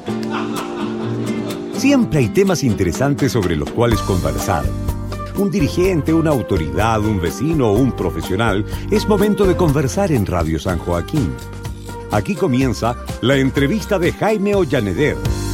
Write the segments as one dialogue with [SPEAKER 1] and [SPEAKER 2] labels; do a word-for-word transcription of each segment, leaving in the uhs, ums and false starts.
[SPEAKER 1] Siempre hay temas interesantes sobre los cuales conversar. Un dirigente, una autoridad, un vecino o un profesional, es momento de conversar en Radio San Joaquín. Aquí comienza la entrevista de Jaime Ollaneder.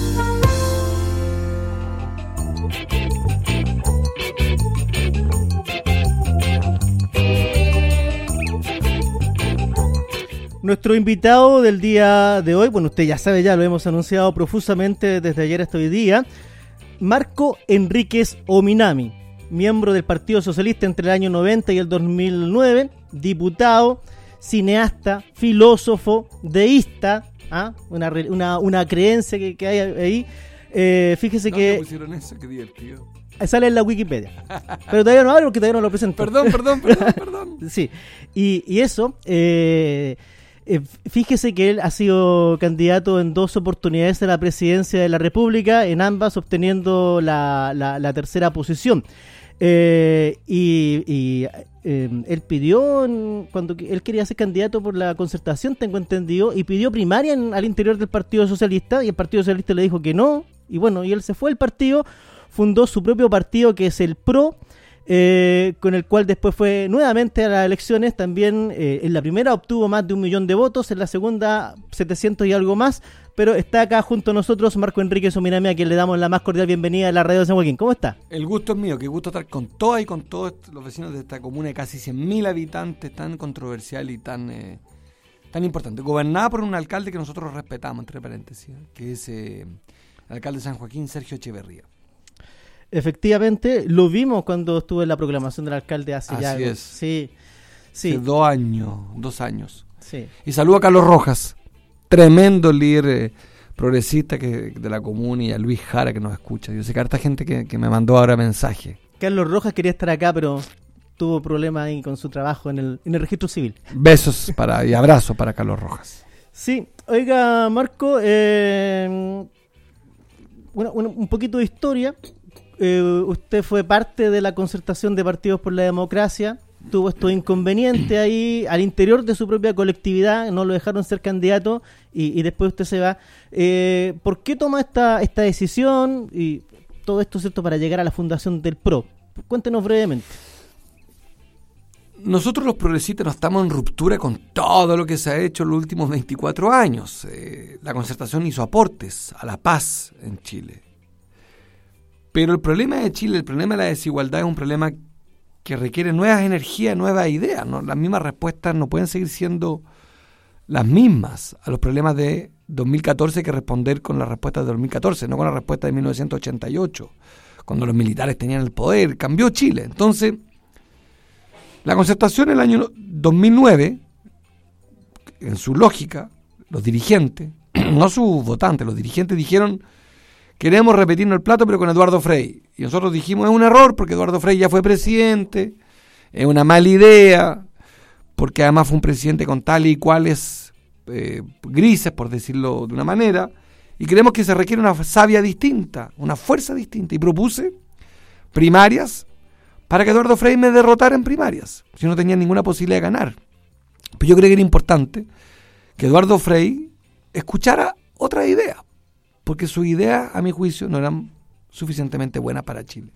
[SPEAKER 2] Nuestro invitado del día de hoy, bueno, usted ya sabe, ya lo hemos anunciado profusamente desde ayer hasta hoy día, Marco Enríquez Ominami, miembro del Partido Socialista entre el año noventa y el dos mil nueve, diputado, cineasta, filósofo, deísta, ¿ah? una, una, una creencia que, que hay ahí. Eh, fíjese
[SPEAKER 3] ¿Dónde
[SPEAKER 2] que...
[SPEAKER 3] pusieron eso? Qué divertido.
[SPEAKER 2] Sale en la Wikipedia. Pero todavía no hablo porque todavía no lo presento.
[SPEAKER 3] Perdón, perdón, perdón, perdón.
[SPEAKER 2] Sí, y, y eso... Eh, Eh, fíjese que él ha sido candidato en dos oportunidades a la presidencia de la República, en ambas obteniendo la, la, la tercera posición. Eh, y y eh, él pidió, en, cuando él quería ser candidato por la Concertación, tengo entendido, y pidió primaria en, al interior del Partido Socialista, y el Partido Socialista le dijo que no, y bueno, y él se fue del partido, fundó su propio partido que es el PRO, Eh, con el cual después fue nuevamente a las elecciones. También eh, en la primera obtuvo más de un millón de votos, en la segunda setecientos y algo más, pero está acá junto a nosotros Marco Enríquez Ominami, a quien le damos la más cordial bienvenida a la radio de San Joaquín. ¿Cómo está?
[SPEAKER 3] El gusto es mío, qué gusto estar con todas y con todos los vecinos de esta comuna de casi cien mil habitantes, tan controversial y tan eh, tan importante, gobernada por un alcalde que nosotros respetamos, entre paréntesis, ¿eh? que es eh, el alcalde de San Joaquín, Sergio Echeverría.
[SPEAKER 2] Efectivamente, lo vimos cuando estuvo en la proclamación del alcalde hace
[SPEAKER 3] Así
[SPEAKER 2] ya...
[SPEAKER 3] es.
[SPEAKER 2] Sí, sí.
[SPEAKER 3] Hace dos años, dos años.
[SPEAKER 2] Sí.
[SPEAKER 3] Y saludo a Carlos Rojas, tremendo líder eh, progresista que, de la comuna, y a Luis Jara que nos escucha. Yo sé que hay harta gente que, que me mandó ahora mensaje.
[SPEAKER 2] Carlos Rojas quería estar acá, pero tuvo problemas ahí con su trabajo en el, en el registro civil.
[SPEAKER 3] Besos para y abrazos para Carlos Rojas.
[SPEAKER 2] Sí, oiga Marco, eh, bueno, un, un poquito de historia. Eh, usted fue parte de la Concertación de Partidos por la Democracia, tuvo estos inconvenientes ahí al interior de su propia colectividad, no lo dejaron ser candidato y, y después usted se va. Eh, ¿Por qué toma esta, esta decisión y todo esto, cierto, para llegar a la fundación del PRO? Cuéntenos brevemente.
[SPEAKER 3] Nosotros los progresistas no estamos en ruptura con todo lo que se ha hecho en los últimos veinticuatro años. Eh, la Concertación hizo aportes a la paz en Chile. Pero el problema de Chile, el problema de la desigualdad es un problema que requiere nuevas energías, nuevas ideas, ¿no? Las mismas respuestas no pueden seguir siendo las mismas a los problemas de dos mil catorce que responder con las respuestas de dos mil catorce, no con la respuesta de mil novecientos ochenta y ocho, cuando los militares tenían el poder. Cambió Chile. Entonces, la Concertación en el año dos mil nueve, en su lógica, los dirigentes, no sus votantes, los dirigentes dijeron: queremos repetirnos el plato, pero con Eduardo Frei. Y nosotros dijimos, es un error, porque Eduardo Frei ya fue presidente, es una mala idea, porque además fue un presidente con tal y cuales eh, grises, por decirlo de una manera, y creemos que se requiere una savia distinta, una fuerza distinta. Y propuse primarias para que Eduardo Frei me derrotara en primarias, si no tenía ninguna posibilidad de ganar. Pero yo creo que era importante que Eduardo Frei escuchara otra idea, porque sus ideas, a mi juicio, no eran suficientemente buenas para Chile.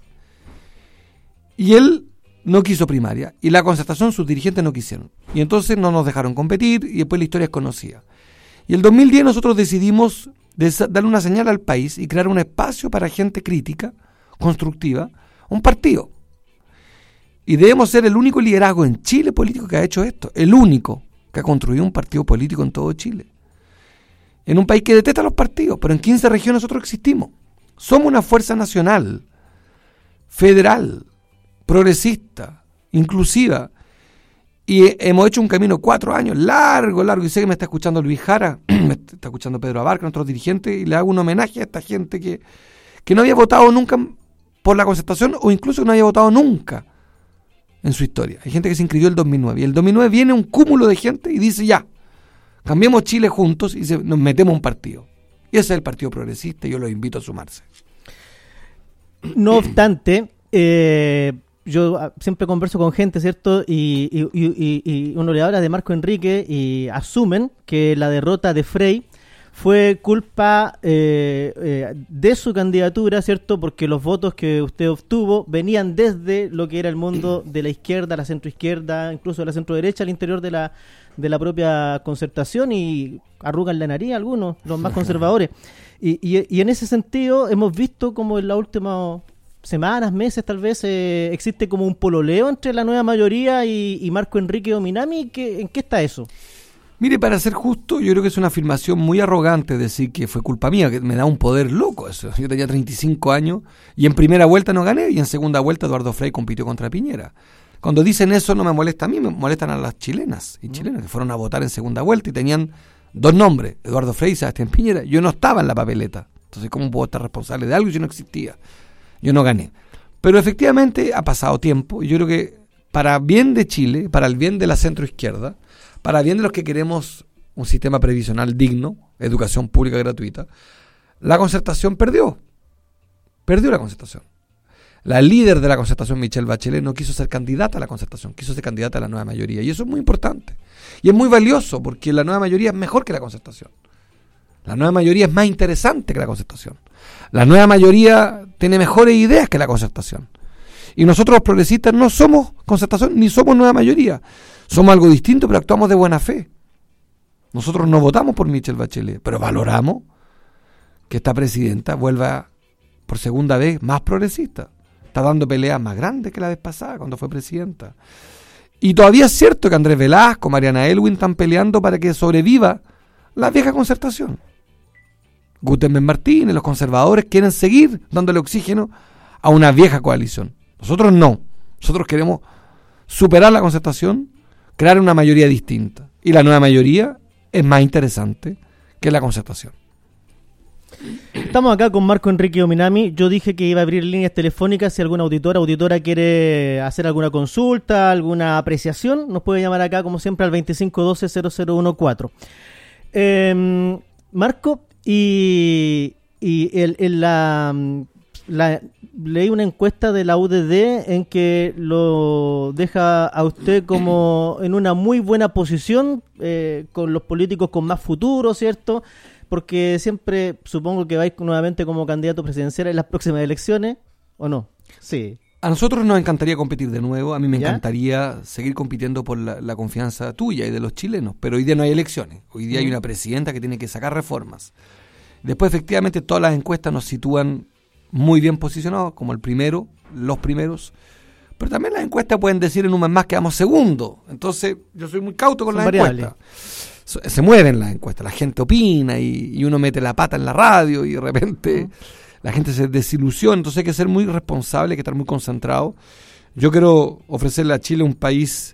[SPEAKER 3] Y él no quiso primaria, y la Concertación, sus dirigentes no quisieron. Y entonces no nos dejaron competir, y después la historia es conocida. Y en el dos mil diez nosotros decidimos des- darle una señal al país y crear un espacio para gente crítica, constructiva, un partido. Y debemos ser el único liderazgo en Chile político que ha hecho esto, el único que ha construido un partido político en todo Chile. En un país que detesta los partidos, pero en quince regiones nosotros existimos. Somos una fuerza nacional, federal, progresista, inclusiva. Y hemos hecho un camino cuatro años, largo, largo. Y sé que me está escuchando Luis Jara, me está escuchando Pedro Abarca, nuestros dirigentes, y le hago un homenaje a esta gente que, que no había votado nunca por la Concertación, o incluso no había votado nunca en su historia. Hay gente que se inscribió en el dos mil nueve. Y el dos mil nueve viene un cúmulo de gente y dice ya, cambiemos Chile juntos y se, nos metemos un partido. Y ese es el Partido Progresista, y yo los invito a sumarse.
[SPEAKER 2] No obstante, eh, yo siempre converso con gente, ¿cierto? Y, y, y, y uno le habla de Marco Enríquez y asumen que la derrota de Frei fue culpa eh, eh, de su candidatura, ¿cierto? Porque los votos que usted obtuvo venían desde lo que era el mundo de la izquierda, la centroizquierda, incluso de la centroderecha, al interior de la de la propia Concertación, y arrugan la nariz algunos, los más conservadores. Y, y, y en ese sentido hemos visto como en las últimas semanas, meses tal vez, eh, existe como un pololeo entre la nueva mayoría y, y Marco Enrique Ominami. ¿Qué, ¿En qué está eso?
[SPEAKER 3] Mire, para ser justo, yo creo que es una afirmación muy arrogante decir que fue culpa mía, que me da un poder loco eso. Yo tenía treinta y cinco años y en primera vuelta no gané, y en segunda vuelta Eduardo Frei compitió contra Piñera. Cuando dicen eso no me molesta a mí, me molestan a las chilenas y chilenos que fueron a votar en segunda vuelta y tenían dos nombres, Eduardo Frei y Sebastián Piñera. Yo no estaba en la papeleta, entonces ¿cómo puedo estar responsable de algo si no existía? Yo no gané. Pero efectivamente ha pasado tiempo, y yo creo que para bien de Chile, para el bien de la centroizquierda, para bien de los que queremos un sistema previsional digno, educación pública gratuita, la Concertación perdió. Perdió la Concertación. La líder de la Concertación, Michelle Bachelet, no quiso ser candidata a la Concertación, quiso ser candidata a la nueva mayoría. Y eso es muy importante. Y es muy valioso, porque la nueva mayoría es mejor que la Concertación. La nueva mayoría es más interesante que la Concertación. La nueva mayoría tiene mejores ideas que la Concertación. Y nosotros los progresistas no somos Concertación ni somos nueva mayoría. Somos algo distinto, pero actuamos de buena fe. Nosotros no votamos por Michelle Bachelet, pero valoramos que esta presidenta vuelva por segunda vez más progresista. Está dando peleas más grandes que la vez pasada cuando fue presidenta. Y todavía es cierto que Andrés Velasco, Mariana Elwin están peleando para que sobreviva la vieja Concertación. Gutenberg Martínez, los conservadores quieren seguir dándole oxígeno a una vieja coalición. Nosotros no. Nosotros queremos superar la Concertación, crear una mayoría distinta. Y la nueva mayoría es más interesante que la Concertación.
[SPEAKER 2] Estamos acá con Marco Enrique Ominami. Yo dije que iba a abrir líneas telefónicas. Si alguna auditora auditora quiere hacer alguna consulta, alguna apreciación, nos puede llamar acá como siempre al veinticinco doce cero cero uno cuatro. Eh, Marco, y, y el, el, la, la leí una encuesta de la U D D en que lo deja a usted como en una muy buena posición eh, con los políticos con más futuro, ¿cierto? Porque siempre supongo que vais nuevamente como candidato presidencial en las próximas elecciones, ¿o no? Sí.
[SPEAKER 3] A nosotros nos encantaría competir de nuevo. A mí me
[SPEAKER 2] ¿Ya?
[SPEAKER 3] encantaría seguir compitiendo por la, la confianza tuya y de los chilenos. Pero hoy día no hay elecciones. Hoy día mm. hay una presidenta que tiene que sacar reformas. Después, efectivamente, todas las encuestas nos sitúan muy bien posicionados, como el primero, los primeros. Pero también las encuestas pueden decir en un mes más que vamos segundo. Entonces, yo soy muy cauto con Son las variables. encuestas. Se mueven las encuestas, la gente opina y, y uno mete la pata en la radio y de repente uh-huh. la gente se desilusiona. Entonces hay que ser muy responsable, hay que estar muy concentrado. Yo quiero ofrecerle a Chile un país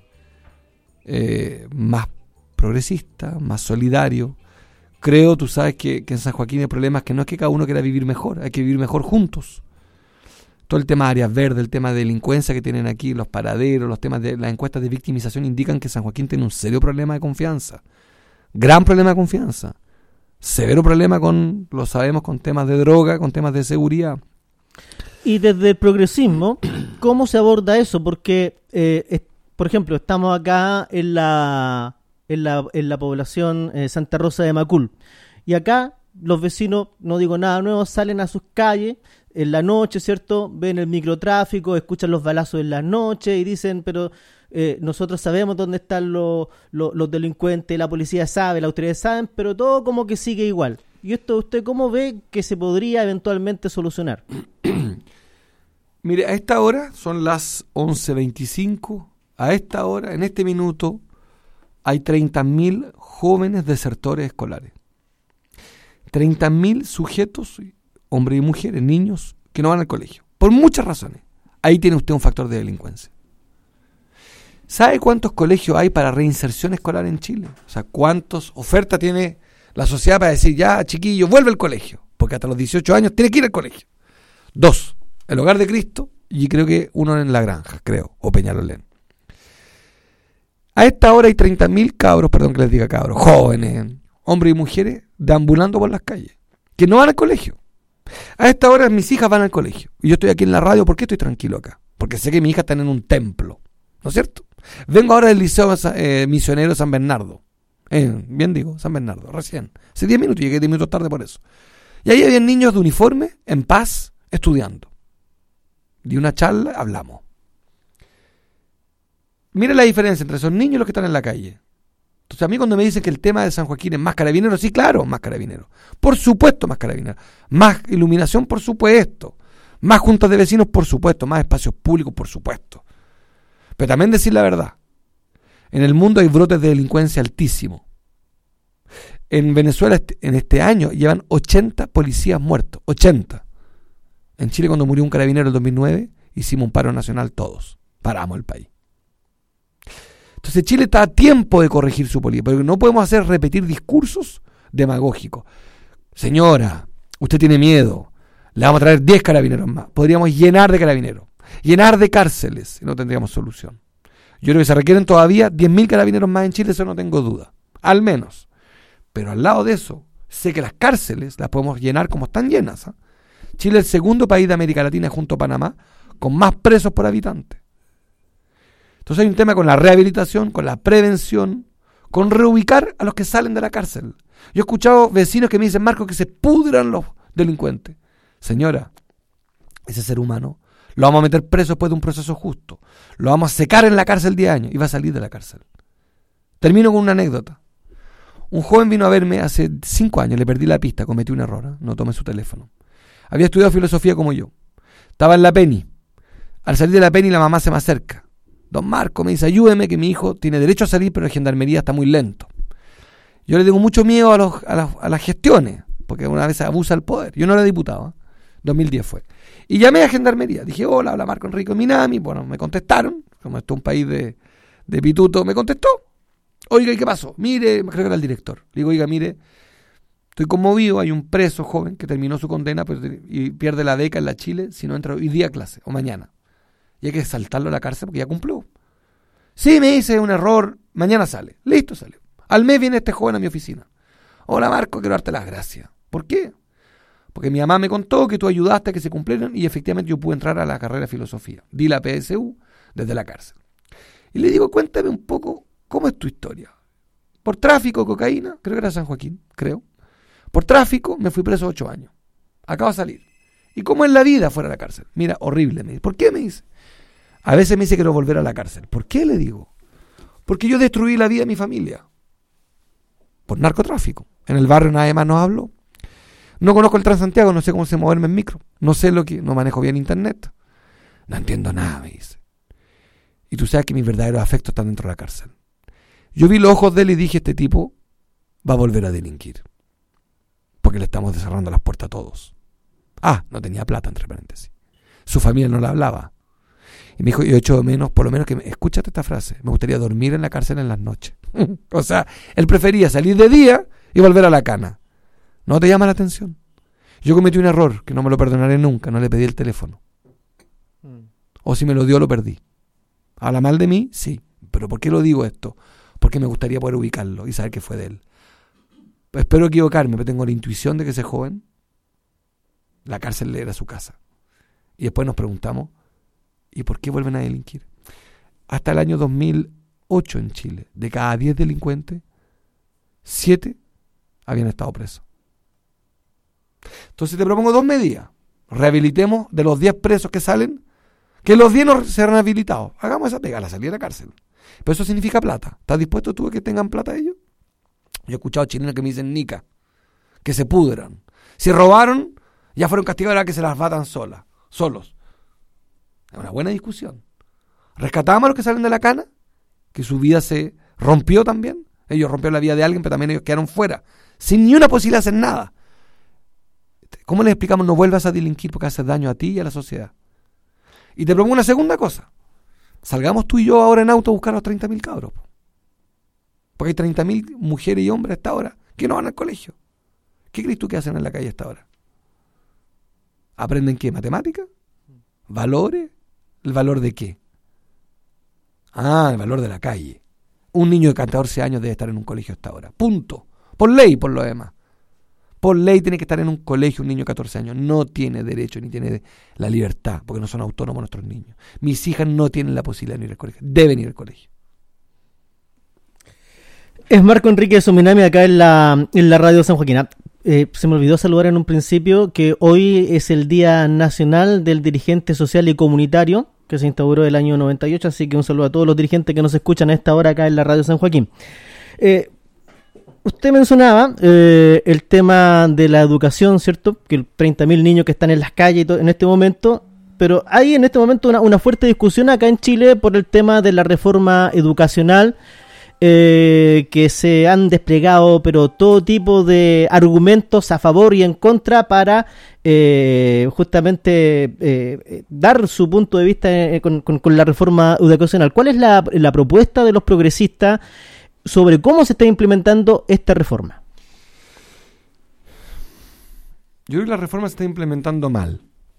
[SPEAKER 3] eh, más progresista, más solidario. Creo, tú sabes que, que en San Joaquín el problema es que no es que cada uno quiera vivir mejor, hay que vivir mejor juntos. Todo el tema de áreas verdes, el tema de delincuencia que tienen aquí, los paraderos, los temas de las encuestas de victimización indican que San Joaquín tiene un serio problema de confianza. Gran problema de confianza, severo problema con, lo sabemos, con temas de droga, con temas de seguridad.
[SPEAKER 2] Y desde el progresismo, ¿cómo se aborda eso? Porque, eh, es, por ejemplo, estamos acá en la en la, en la población eh, Santa Rosa de Macul, y acá los vecinos, no digo nada nuevo, salen a sus calles en la noche, ¿cierto? Ven el microtráfico, escuchan los balazos en la noche y dicen, pero... Eh, nosotros sabemos dónde están los, los, los delincuentes, la policía sabe, las autoridades saben, pero todo como que sigue igual. ¿Y esto usted cómo ve que se podría eventualmente solucionar?
[SPEAKER 3] Mire, a esta hora son las once veinticinco, a esta hora, en este minuto, hay treinta mil jóvenes desertores escolares. treinta mil sujetos, hombres y mujeres, niños, que no van al colegio, por muchas razones. Ahí tiene usted un factor de delincuencia. ¿Sabe cuántos colegios hay para reinserción escolar en Chile? O sea, ¿cuántas ofertas tiene la sociedad para decir, ya, chiquillo, vuelve al colegio? Porque hasta los dieciocho años tiene que ir al colegio. Dos, el Hogar de Cristo, y creo que uno en La Granja, creo, o Peñalolén. A esta hora hay treinta mil cabros, perdón que les diga cabros, jóvenes, hombres y mujeres, deambulando por las calles, que no van al colegio. A esta hora mis hijas van al colegio. Y yo estoy aquí en la radio, ¿por qué estoy tranquilo acá? Porque sé que mis hijas están en un templo, ¿no es cierto? Vengo ahora del Liceo eh, Misionero San Bernardo, Eh, bien digo, San Bernardo, recién. Hace diez minutos, llegué diez minutos tarde por eso. Y ahí había niños de uniforme, en paz, estudiando. Di una charla, hablamos. Mira la diferencia entre esos niños y los que están en la calle. Entonces a mí cuando me dicen que el tema de San Joaquín es más carabinero, sí, claro, más carabinero. Por supuesto más carabinero. Más iluminación, por supuesto. Más juntas de vecinos, por supuesto. Más espacios públicos, por supuesto. Pero también decir la verdad. En el mundo hay brotes de delincuencia altísimos. En Venezuela en este año llevan ochenta policías muertos. ochenta. En Chile cuando murió un carabinero en el dos mil nueve, hicimos un paro nacional todos. Paramos el país. Entonces Chile está a tiempo de corregir su política, porque no podemos hacer repetir discursos demagógicos. Señora, usted tiene miedo, le vamos a traer diez carabineros más. Podríamos llenar de carabineros, llenar de cárceles, y no tendríamos solución. Yo creo que se requieren todavía diez mil carabineros más en Chile, eso no tengo duda, al menos. Pero al lado de eso, sé que las cárceles las podemos llenar como están llenas. ¿eh? Chile es el segundo país de América Latina, junto a Panamá, con más presos por habitante. Entonces hay un tema con la rehabilitación, con la prevención, con reubicar a los que salen de la cárcel. Yo he escuchado vecinos que me dicen, Marco, que se pudran los delincuentes. Señora, ese ser humano lo vamos a meter preso después de un proceso justo. Lo vamos a secar en la cárcel diez años y va a salir de la cárcel. Termino con una anécdota. Un joven vino a verme hace cinco años, le perdí la pista, cometí un error, ¿eh? No tomé su teléfono. Había estudiado filosofía como yo. Estaba en la Penny. Al salir de la Penny la mamá se me acerca. Don Marco me dice, ayúdeme que mi hijo tiene derecho a salir, pero la gendarmería está muy lento. Yo le tengo mucho miedo a, los, a, las, a las gestiones, porque una vez abusa el poder. Yo no era diputado, ¿eh? dos mil diez fue. Y llamé a gendarmería. Dije, hola, hola Marco Enrico Minami. Bueno, me contestaron, como esto es un país de, de pituto, me contestó. Oiga, ¿y qué pasó? Mire, creo que era el director. Le digo, oiga, mire, estoy conmovido, hay un preso joven que terminó su condena pues, y pierde la beca en la Chile si no entra hoy día a clase o mañana. Y hay que saltarlo a la cárcel porque ya cumplió. Sí, me hice un error, mañana sale. Listo, salió. Al mes viene este joven a mi oficina. Hola Marco, quiero darte las gracias. ¿Por qué? Porque mi mamá me contó que tú ayudaste a que se cumplieran y efectivamente yo pude entrar a la carrera de filosofía. Di la P S U desde la cárcel. Y le digo, cuéntame un poco, ¿cómo es tu historia? Por tráfico de cocaína, creo que era San Joaquín, creo. Por tráfico me fui preso ocho años. Acabo de salir. ¿Y cómo es la vida fuera de la cárcel? Mira, horrible, me dice. ¿Por qué me dice? A veces me dice que quiero volver a la cárcel. ¿Por qué? Le digo. Porque yo destruí la vida de mi familia. Por narcotráfico. En el barrio nadie más nos habló. No conozco el Transantiago, no sé cómo se moverme en micro. No sé lo que, no manejo bien internet. No entiendo nada, me dice. Y tú sabes que mis verdaderos afectos están dentro de la cárcel. Yo vi los ojos de él y dije, este tipo va a volver a delinquir. Porque le estamos cerrando las puertas a todos. Ah, no tenía plata, entre paréntesis. Su familia no le hablaba. Y me dijo, yo echo de menos, por lo menos que, me, escúchate esta frase, me gustaría dormir en la cárcel en las noches. O sea, él prefería salir de día y volver a la cana. ¿No te llama la atención? Yo cometí un error que no me lo perdonaré nunca, no le pedí el teléfono. Mm. O si me lo dio, lo perdí. ¿Habla mal de mí? Sí. ¿Pero por qué lo digo esto? Porque me gustaría poder ubicarlo y saber que fue de él. Pues espero equivocarme, pero tengo la intuición de que ese joven, la cárcel era su casa. Y después nos preguntamos, ¿y por qué vuelven a delinquir? Hasta el año dos mil ocho en Chile, de cada diez delincuentes, siete habían estado presos. Entonces te propongo dos medidas. Rehabilitemos de los diez presos que salen, que los diez no sean rehabilitados. Hagamos esa pega, la salida de la cárcel. Pero eso significa plata. ¿Estás dispuesto tú a que tengan plata ellos? Yo he escuchado chilenos que me dicen nica, que se pudran. Si robaron, ya fueron castigados, ahora que se las batan solas, solos. Es una buena discusión. ¿Rescatamos a los que salen de la cana? Que su vida se rompió también. Ellos rompieron la vida de alguien, pero también ellos quedaron fuera, sin ni una posibilidad de hacer nada. ¿Cómo les explicamos? No vuelvas a delinquir porque haces daño a ti y a la sociedad. Y te propongo una segunda cosa. Salgamos tú y yo ahora en auto a buscar a los treinta mil cabros. Porque hay treinta mil mujeres y hombres a esta hora que no van al colegio. ¿Qué crees tú que hacen en la calle a esta hora? ¿Aprenden qué? ¿Matemática? ¿Valores? ¿El valor de qué? Ah, el valor de la calle. Un niño de catorce años debe estar en un colegio a esta hora. Punto. Por ley, por lo demás. Por ley tiene que estar en un colegio un niño de catorce años. No tiene derecho ni tiene la libertad, porque no son autónomos nuestros niños. Mis hijas no tienen la posibilidad de ir al colegio. Deben ir al colegio.
[SPEAKER 2] Es Marco Enrique Suminami acá en la, en la radio San Joaquín. Eh, se me olvidó saludar en un principio que hoy es el Día Nacional del Dirigente Social y Comunitario, que se instauró el año noventa y ocho, así que un saludo a todos los dirigentes que nos escuchan a esta hora acá en la radio San Joaquín. Eh, usted mencionaba eh, el tema de la educación, ¿cierto? Que treinta mil niños que están en las calles y todo, en este momento, pero hay en este momento una, una fuerte discusión acá en Chile por el tema de la reforma educacional, eh, que se han desplegado pero todo tipo de argumentos a favor y en contra para eh, justamente eh, dar su punto de vista eh, con, con, con la reforma educacional. ¿Cuál es la, la propuesta de los progresistas sobre cómo se está implementando esta reforma?
[SPEAKER 3] Yo creo que la reforma se está implementando mal,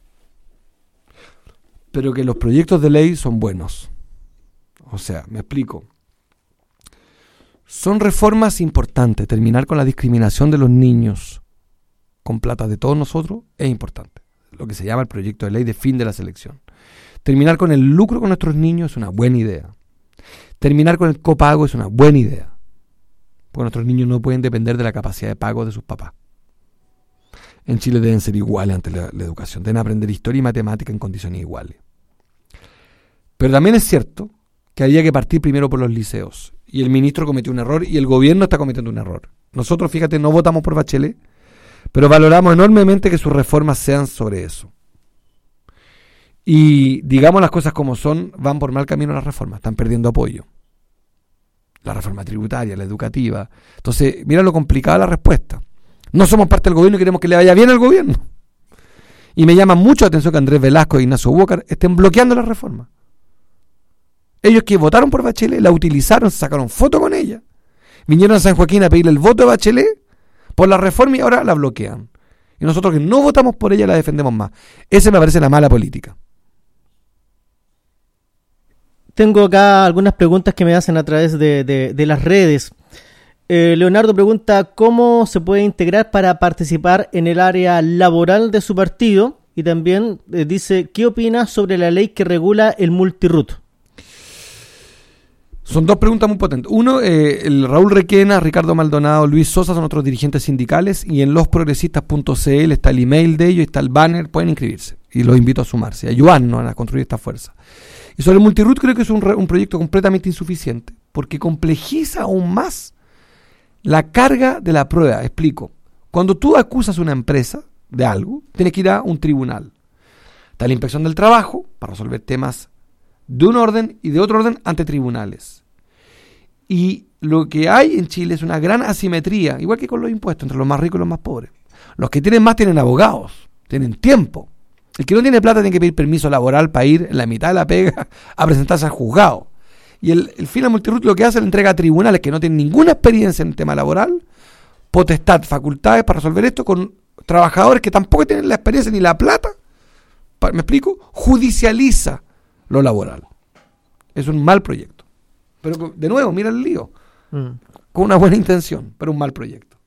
[SPEAKER 3] pero que los proyectos de ley son buenos. O sea, me explico. Son reformas importantes. Terminar con la discriminación de los niños con plata de todos nosotros es importante. Lo que se llama el proyecto de ley de fin de la selección. Terminar con el lucro con nuestros niños es una buena idea. Terminar con el copago es una buena idea. Porque nuestros niños no pueden depender de la capacidad de pago de sus papás. En Chile deben ser iguales ante la, la educación. Deben aprender historia y matemática en condiciones iguales. Pero también es cierto que había que partir primero por los liceos. Y el ministro cometió un error y el gobierno está cometiendo un error. Nosotros, fíjate, no votamos por Bachelet, pero valoramos enormemente que sus reformas sean sobre eso. Y digamos las cosas como son, van por mal camino las reformas, están perdiendo apoyo. La reforma tributaria, la educativa. Entonces, mira lo complicada la respuesta. No somos parte del gobierno y queremos que le vaya bien al gobierno. Y me llama mucho la atención que Andrés Velasco e Ignacio Walker estén bloqueando la reforma. Ellos que votaron por Bachelet, la utilizaron, se sacaron foto con ella. Vinieron a San Joaquín a pedirle el voto de Bachelet por la reforma y ahora la bloquean. Y nosotros que no votamos por ella la defendemos más. Esa me parece la mala política.
[SPEAKER 2] Tengo acá algunas preguntas que me hacen a través de, de, de las redes. Eh, Leonardo pregunta cómo se puede integrar para participar en el área laboral de su partido. Y también eh, dice, ¿qué opina sobre la ley que regula el multiroot?
[SPEAKER 3] Son dos preguntas muy potentes. Uno, eh, el Raúl Requena, Ricardo Maldonado, Luis Sosa son otros dirigentes sindicales y en los progresistas punto c l está el email de ellos, está el banner, pueden inscribirse y los invito a sumarse, a ayudarnos a construir esta fuerza. Y sobre el multiroot creo que es un, re, un proyecto completamente insuficiente porque complejiza aún más la carga de la prueba. Explico. Cuando tú acusas a una empresa de algo, tienes que ir a un tribunal. Está la inspección del trabajo para resolver temas de un orden y de otro orden ante tribunales. Y lo que hay en Chile es una gran asimetría, igual que con los impuestos, entre los más ricos y los más pobres. Los que tienen más tienen abogados, tienen tiempo. El que no tiene plata tiene que pedir permiso laboral para ir en la mitad de la pega a presentarse al juzgado. Y el, el FINA Multiroot lo que hace es le entrega a tribunales que no tienen ninguna experiencia en el tema laboral, potestad, facultades para resolver esto con trabajadores que tampoco tienen la experiencia ni la plata. ¿Me explico? Judicializa lo laboral. Es un mal proyecto. Pero de nuevo, mira el lío. Mm. Con una buena intención, pero un mal proyecto.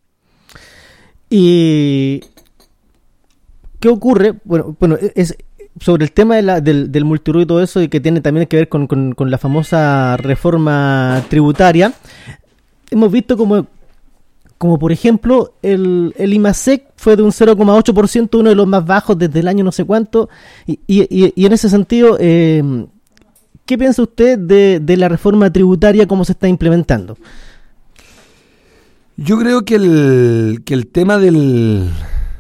[SPEAKER 2] ¿Y qué ocurre? Bueno, bueno es sobre el tema de la, del, del multiroot y todo eso, y que tiene también que ver con, con, con la famosa reforma tributaria. Hemos visto como, como por ejemplo, el, el IMASEC fue de un cero coma ocho por ciento, uno de los más bajos desde el año no sé cuánto, y, y, y en ese sentido, eh, ¿qué piensa usted de, de la reforma tributaria, cómo se está implementando?
[SPEAKER 3] Yo creo que el, que el tema del...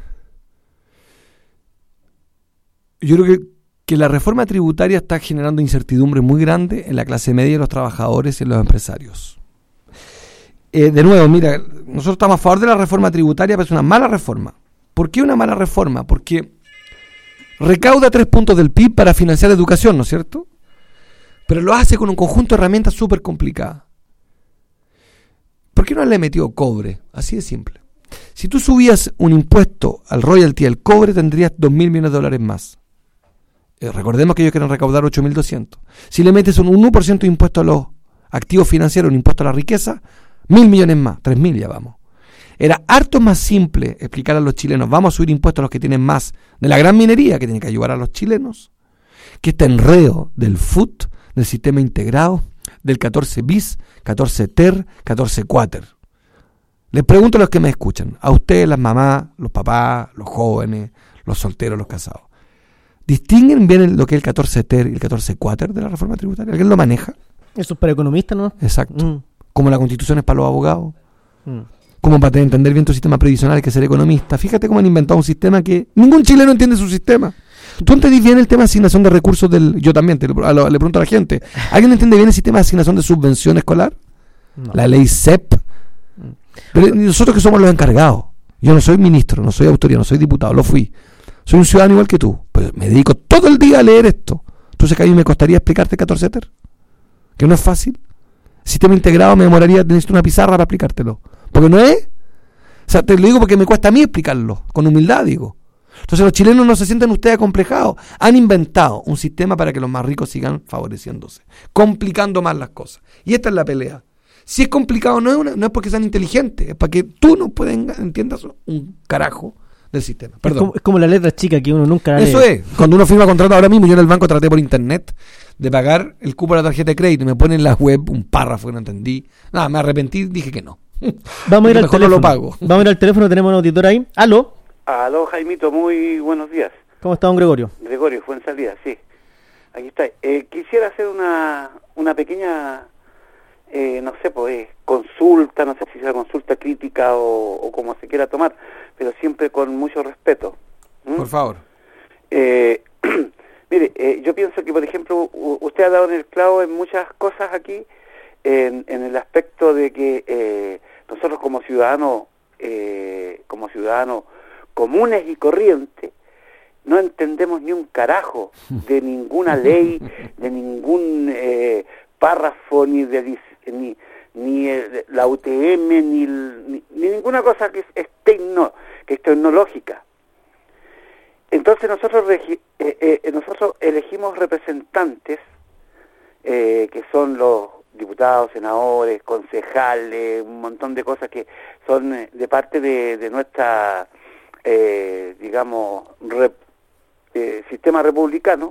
[SPEAKER 3] Yo creo que, que la reforma tributaria está generando incertidumbre muy grande en la clase media, en los trabajadores y en los empresarios. Eh, de nuevo, mira, nosotros estamos a favor de la reforma tributaria, pero es una mala reforma. ¿Por qué una mala reforma? Porque recauda tres puntos del P I B para financiar educación, ¿no es cierto? Pero lo hace con un conjunto de herramientas súper complicadas. ¿Por qué no le metió cobre? Así de simple. Si tú subías un impuesto al royalty del cobre, tendrías dos mil millones de dólares más. Eh, recordemos que ellos quieren recaudar ocho mil doscientos. Si le metes un uno por ciento de impuesto a los activos financieros, un impuesto a la riqueza, mil millones más, tres mil ya vamos. Era harto más simple explicar a los chilenos, vamos a subir impuestos a los que tienen más de la gran minería, que tiene que ayudar a los chilenos, que este enredo del F U T, del sistema integrado, del catorce bis, catorce ter, catorce quater. Les pregunto a los que me escuchan, a ustedes, las mamás, los papás, los jóvenes, los solteros, los casados, ¿distinguen bien lo que es el catorce ter y el catorce quater de la reforma tributaria? ¿Alguien lo maneja?
[SPEAKER 2] Eso es para economistas, ¿no?
[SPEAKER 3] Exacto.
[SPEAKER 2] Mm.
[SPEAKER 3] Como la Constitución es para los abogados.
[SPEAKER 2] Mm.
[SPEAKER 3] Como para entender bien tu sistema previsional hay que ser economista. Fíjate cómo han inventado un sistema que ningún chileno entiende su sistema. ¿Tú entendís bien el tema de asignación de recursos del...? Yo también, te, a lo, le pregunto a la gente. ¿Alguien entiende bien el sistema de asignación de subvención escolar?
[SPEAKER 2] No.
[SPEAKER 3] La ley C E P. Mm. Pero nosotros que somos los encargados. Yo no soy ministro, no soy autoridad, no soy diputado, lo fui. Soy un ciudadano igual que tú. Pues me dedico todo el día a leer esto. Entonces que a mí me costaría explicarte catorce ter. Que no es fácil. Sistema integrado me demoraría, necesito una pizarra para explicártelo. Porque no es. O sea, te lo digo porque me cuesta a mí explicarlo. Con humildad digo. Entonces los chilenos no se sienten ustedes acomplejados. Han inventado un sistema para que los más ricos sigan favoreciéndose. Complicando más las cosas. Y esta es la pelea. Si es complicado no es, una, no es porque sean inteligentes. Es para que tú no puedas entiendas un carajo del sistema. Perdón.
[SPEAKER 2] Es como, es como la letra chica que uno nunca la lee.
[SPEAKER 3] Eso es. Cuando uno firma contrato ahora mismo, yo en el banco traté por internet de pagar el cupo de la tarjeta de crédito y me ponen en la web un párrafo que no entendí. Nada, me arrepentí, dije que no.
[SPEAKER 2] Vamos a ir al
[SPEAKER 3] mejor
[SPEAKER 2] teléfono.
[SPEAKER 3] No lo pago.
[SPEAKER 2] Vamos a ir al teléfono, tenemos un auditor ahí. ¿Aló?
[SPEAKER 4] Aló, Jaimito, muy buenos días.
[SPEAKER 2] ¿Cómo está, don Gregorio?
[SPEAKER 4] Gregorio, fue en salida, sí. Aquí está. Eh, quisiera hacer una, una pequeña, eh, no sé, pues, eh, consulta, no sé si sea consulta crítica o, o como se quiera tomar, pero siempre con mucho respeto. ¿Mm?
[SPEAKER 3] Por favor.
[SPEAKER 4] Eh, mire, eh, yo pienso que, por ejemplo, u- usted ha dado en el clavo en muchas cosas aquí, en, en el aspecto de que eh, nosotros como ciudadanos, eh, como ciudadanos comunes y corrientes, no entendemos ni un carajo de ninguna ley, de ningún eh, párrafo, ni de ni ni el, la U T M, ni, el, ni, ni ninguna cosa que es, es tecno, que es tecnológica. Entonces nosotros regi, eh, eh, nosotros elegimos representantes eh, que son los diputados, senadores, concejales, un montón de cosas que son eh, de parte de, de nuestra, eh, digamos, rep, eh, sistema republicano,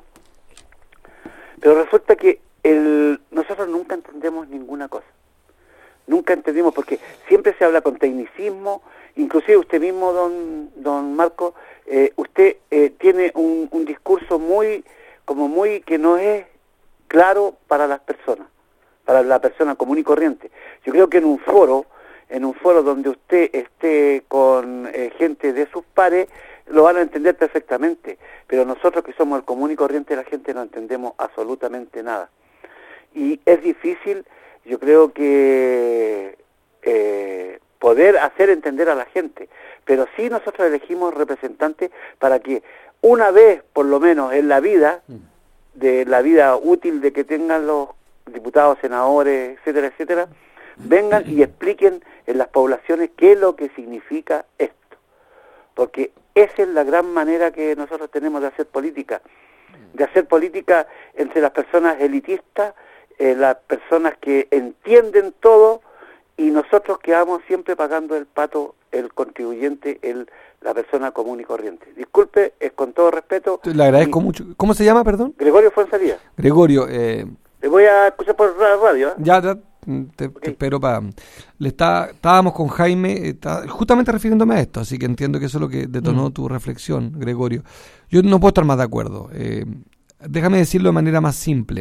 [SPEAKER 4] pero resulta que el, nosotros nunca entendemos ninguna cosa. Nunca entendimos, porque siempre se habla con tecnicismo, inclusive usted mismo, don don Marco, eh, usted eh, tiene un, un discurso muy, como muy, que no es claro para las personas, para la persona común y corriente. Yo creo que en un foro, en un foro donde usted esté con eh, gente de sus pares, lo van a entender perfectamente, pero nosotros que somos el común y corriente, la gente no entendemos absolutamente nada. Y es difícil, yo creo que eh, poder hacer entender a la gente, pero sí nosotros elegimos representantes para que una vez, por lo menos en la vida, de la vida útil de que tengan los diputados, senadores, etcétera, etcétera, vengan y expliquen en las poblaciones qué es lo que significa esto. Porque esa es la gran manera que nosotros tenemos de hacer política, de hacer política entre las personas elitistas, eh, las personas que entienden todo, y nosotros quedamos siempre pagando el pato, el contribuyente, el la persona común y corriente. Disculpe, es con todo respeto.
[SPEAKER 3] Le agradezco
[SPEAKER 4] y,
[SPEAKER 3] mucho. ¿Cómo se llama, perdón?
[SPEAKER 4] Gregorio Fuenzalía.
[SPEAKER 3] Gregorio, eh...
[SPEAKER 4] Le voy a escuchar por radio, ¿eh?
[SPEAKER 3] Ya, ya te,
[SPEAKER 4] okay.
[SPEAKER 3] te espero para... Le está, estábamos con Jaime, está, justamente refiriéndome a esto, así que entiendo que eso es lo que detonó mm. tu reflexión, Gregorio. Yo no puedo estar más de acuerdo. Eh, déjame decirlo de manera más simple.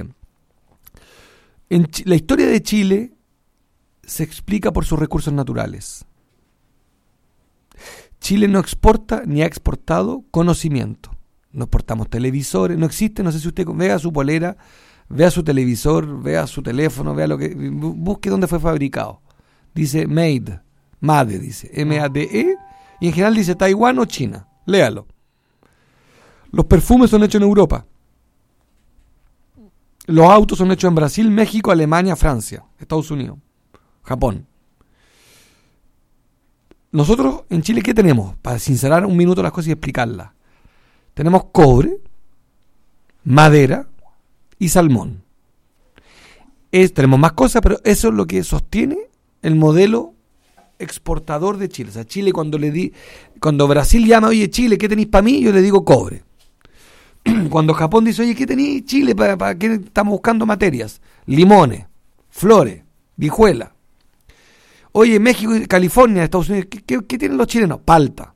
[SPEAKER 3] En Ch- la historia de Chile se explica por sus recursos naturales. Chile no exporta ni ha exportado conocimiento. No exportamos televisores, no existe, no sé si usted vea su polera, vea su televisor, vea su teléfono, vea lo que, busque dónde fue fabricado. Dice made, made, dice, M A D E, y en general dice Taiwán o China. Léalo. Los perfumes son hechos en Europa. Los autos son hechos en Brasil, México, Alemania, Francia, Estados Unidos, Japón. Nosotros en Chile, ¿qué tenemos? Para sincerar un minuto las cosas y explicarlas. Tenemos cobre, madera y salmón. Es, tenemos más cosas, pero eso es lo que sostiene el modelo exportador de Chile. O sea, Chile cuando le di, cuando Brasil llama, oye, Chile, ¿qué tenéis para mí? Yo le digo cobre. Cuando Japón dice, oye, ¿qué tenéis, Chile? ¿Para, para qué estamos buscando materias? Limones. flores, vijuela. Oye, México, California, Estados Unidos, ¿qué, qué, qué tienen los chilenos? Palta.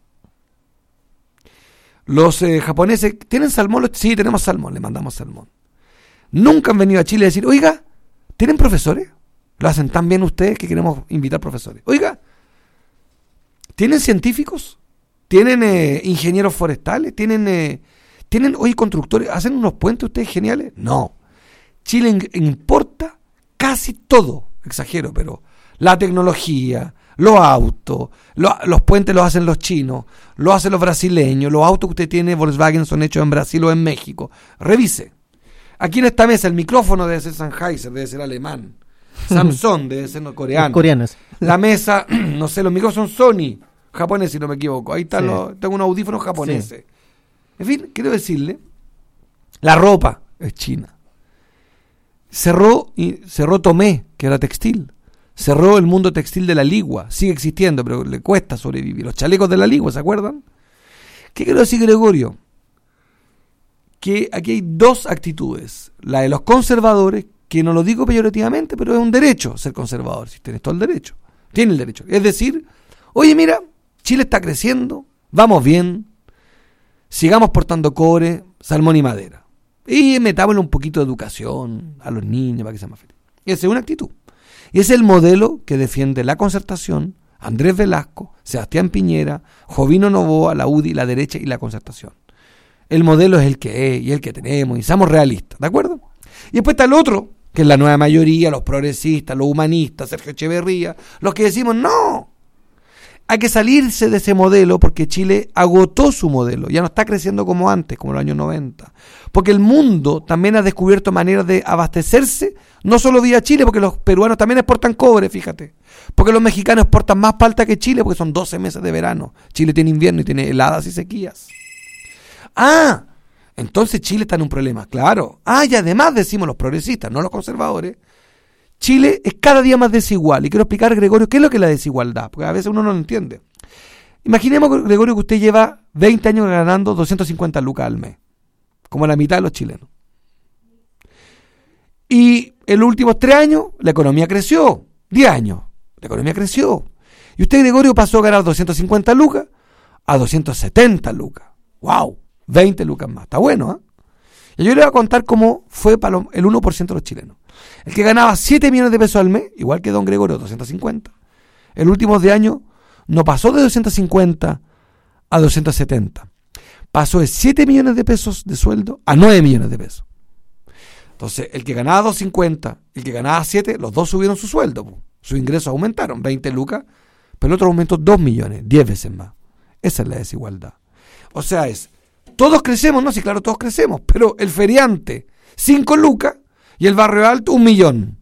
[SPEAKER 3] Los eh, japoneses, ¿tienen salmón? Sí, tenemos salmón, le mandamos salmón. Nunca han venido a Chile a decir, oiga, ¿tienen profesores? Lo hacen tan bien ustedes que queremos invitar profesores. Oiga, ¿tienen científicos? ¿Tienen eh, ingenieros forestales? ¿Tienen, eh, ¿tienen oye, constructores? ¿Hacen unos puentes ustedes geniales? No. Chile importa casi todo, exagero, pero la tecnología, los autos, lo, los puentes los hacen los chinos, lo hacen los brasileños, los autos que usted tiene Volkswagen son hechos en Brasil o en México. Revise. Aquí en esta mesa el micrófono debe ser Sennheiser, debe ser alemán. Samsung debe ser no, coreano.
[SPEAKER 2] Coreanos.
[SPEAKER 3] La mesa, no sé, los micrófonos son Sony, japonés si no me equivoco. Ahí están sí. los, tengo unos audífonos japoneses. Sí. En fin, quiero decirle, la ropa es china. Cerró, y, cerró Tomé, que era textil. Cerró el mundo textil de la Ligua. Sigue existiendo, pero le cuesta sobrevivir. Los chalecos de la Ligua, ¿se acuerdan? ¿Qué quiero decir, Gregorio? Que aquí hay dos actitudes. La de los conservadores, que no lo digo peyorativamente, pero es un derecho ser conservador. Si tienes todo el derecho. Tiene el derecho. Es decir, oye, mira, Chile está creciendo, vamos bien, sigamos portando cobre, salmón y madera. Y metámosle un poquito de educación a los niños para que sean más felices. Esa es una actitud. Y ese es el modelo que defiende la Concertación, Andrés Velasco, Sebastián Piñera, Jovino Novoa, la U D I, la derecha y la Concertación. El modelo es el que es y el que tenemos y seamos realistas, ¿de acuerdo? Y después está el otro, que es la nueva mayoría, los progresistas, los humanistas, Sergio Echeverría, los que decimos no. Hay que salirse de ese modelo porque Chile agotó su modelo, ya no está creciendo como antes, como en los años noventa. Porque el mundo también ha descubierto maneras de abastecerse, no solo vía Chile, porque los peruanos también exportan cobre, fíjate. Porque los mexicanos exportan más palta que Chile, porque son doce meses de verano. Chile tiene invierno y tiene heladas y sequías. Ah, entonces Chile está en un problema, claro. Ah, y además decimos los progresistas, no los conservadores, Chile es cada día más desigual. Y quiero explicar, Gregorio, qué es lo que es la desigualdad, porque a veces uno no lo entiende. Imaginemos, Gregorio, que usted lleva veinte años ganando doscientas cincuenta lucas al mes, como la mitad de los chilenos. Y en los últimos tres años, la economía creció. diez años, la economía creció. Y usted, Gregorio, pasó a ganar doscientas cincuenta lucas a doscientas setenta lucas. ¡Wow! veinte lucas más. Está bueno, ¿eh? Y yo le voy a contar cómo fue para lo, el uno por ciento de los chilenos. El que ganaba siete millones de pesos al mes, igual que don Gregorio, doscientas cincuenta. El último de año no pasó de doscientas cincuenta a doscientas setenta. Pasó de siete millones de pesos de sueldo a nueve millones de pesos. Entonces, el que ganaba doscientas cincuenta, el que ganaba siete, los dos subieron su sueldo. Po. Sus ingresos aumentaron, veinte lucas, pero el otro aumentó dos millones, diez veces más. Esa es la desigualdad. O sea, es, todos crecemos, no, sí, claro, todos crecemos, pero el feriante, cinco lucas, y el barrio alto, un millón.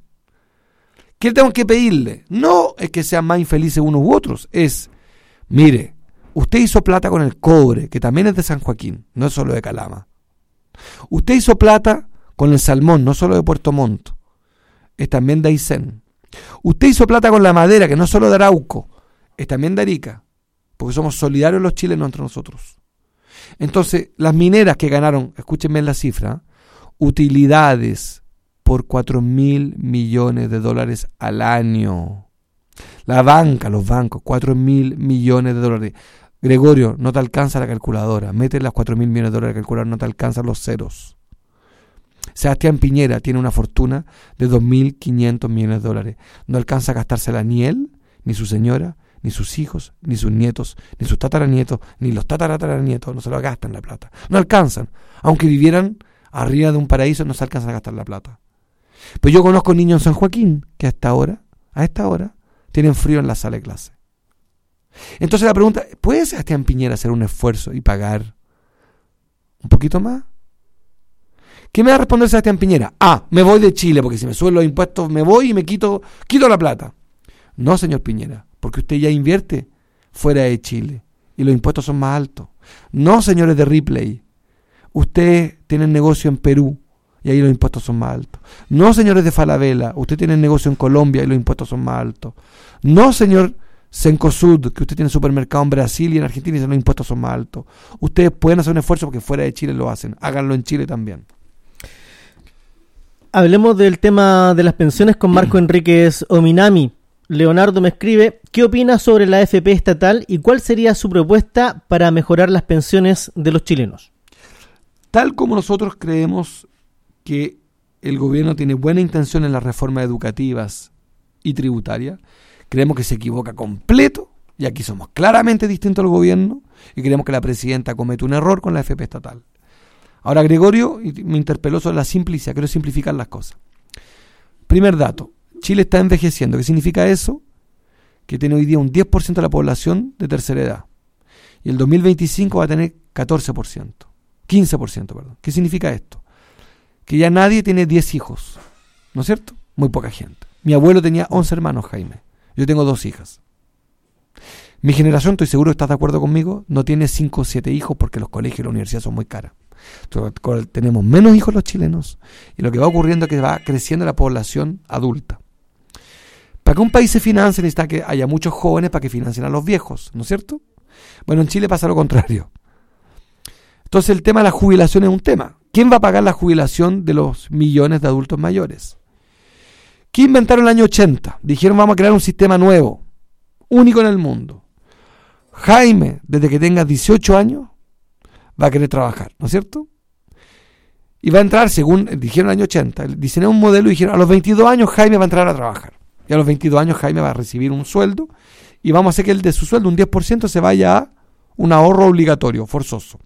[SPEAKER 3] ¿Qué tengo que pedirle? No es que sean más infelices unos u otros, es, mire, usted hizo plata con el cobre, que también es de San Joaquín, no es solo de Calama. Usted hizo plata con el salmón, no solo de Puerto Montt, es también de Aysén. Usted hizo plata con la madera, que no es solo de Arauco, es también de Arica, porque somos solidarios los chilenos entre nosotros. Entonces, las mineras que ganaron, escúchenme la cifra, utilidades por cuatro mil millones de dólares al año. La banca, los bancos, cuatro mil millones de dólares. Gregorio, no te alcanza la calculadora. Mete las cuatro mil millones de dólares a calcular, no te alcanzan los ceros. Sebastián Piñera tiene una fortuna de dos mil quinientos millones de dólares. No alcanza a gastársela ni él, ni su señora, ni sus hijos, ni sus nietos, ni sus tataranietos, ni los tataranietos. No se lo gastan la plata. No alcanzan. Aunque vivieran arriba de un paraíso, no se alcanzan a gastar la plata. Pues yo conozco niños en San Joaquín que hasta ahora, a esta hora, tienen frío en la sala de clase. Entonces la pregunta, ¿puede Sebastián Piñera hacer un esfuerzo y pagar un poquito más? ¿Qué me va a responder Sebastián Piñera? Ah, me voy de Chile, porque si me suben los impuestos me voy y me quito, quito la plata. No, señor Piñera, porque usted ya invierte fuera de Chile y los impuestos son más altos. No, señores de Ripley, usted tiene negocio en Perú y ahí los impuestos son más altos. No, señores de Falabella, usted tiene negocio en Colombia y los impuestos son más altos. No, señor Cencosud, que usted tiene supermercado en Brasil y en Argentina y los impuestos son más altos. Ustedes pueden hacer un esfuerzo porque fuera de Chile lo hacen. Háganlo en Chile también.
[SPEAKER 2] Hablemos del tema de las pensiones con Marco Enríquez Ominami. Leonardo me escribe, ¿qué opina sobre la A F P estatal y cuál sería su propuesta para mejorar las pensiones de los chilenos?
[SPEAKER 3] Tal como nosotros creemos que el gobierno tiene buena intención en las reformas educativas y tributarias, creemos que se equivoca completo, y aquí somos claramente distintos al gobierno, y creemos que la presidenta comete un error con la A F P estatal. Ahora Gregorio me interpeló sobre la simplicidad, quiero simplificar las cosas. Primer dato, Chile está envejeciendo. ¿Qué significa eso? Que tiene hoy día un diez por ciento de la población de tercera edad. Y el dos mil veinticinco va a tener catorce por ciento. quince por ciento, perdón. ¿Qué significa esto? Que ya nadie tiene diez hijos. ¿No es cierto? Muy poca gente. Mi abuelo tenía once hermanos, Jaime. Yo tengo dos hijas. Mi generación, estoy seguro que estás de acuerdo conmigo, no tiene cinco o siete hijos porque los colegios y la universidad son muy caras. Entonces, tenemos menos hijos los chilenos y lo que va ocurriendo es que va creciendo la población adulta. Para que un país se financie necesita que haya muchos jóvenes para que financien a los viejos, ¿no es cierto? Bueno, en Chile pasa lo contrario. Entonces el tema de la jubilación es un tema. ¿Quién va a pagar la jubilación de los millones de adultos mayores? ¿Qué inventaron en el año ochenta? Dijeron vamos a crear un sistema nuevo, único en el mundo. Jaime, desde que tenga dieciocho años, va a querer trabajar, ¿no es cierto? Y va a entrar, según dijeron en el año ochenta, diseñaron un modelo y dijeron a los veintidós años Jaime va a entrar a trabajar. Y a los veintidós años Jaime va a recibir un sueldo y vamos a hacer que el de su sueldo, un diez por ciento, se vaya a un ahorro obligatorio, forzoso.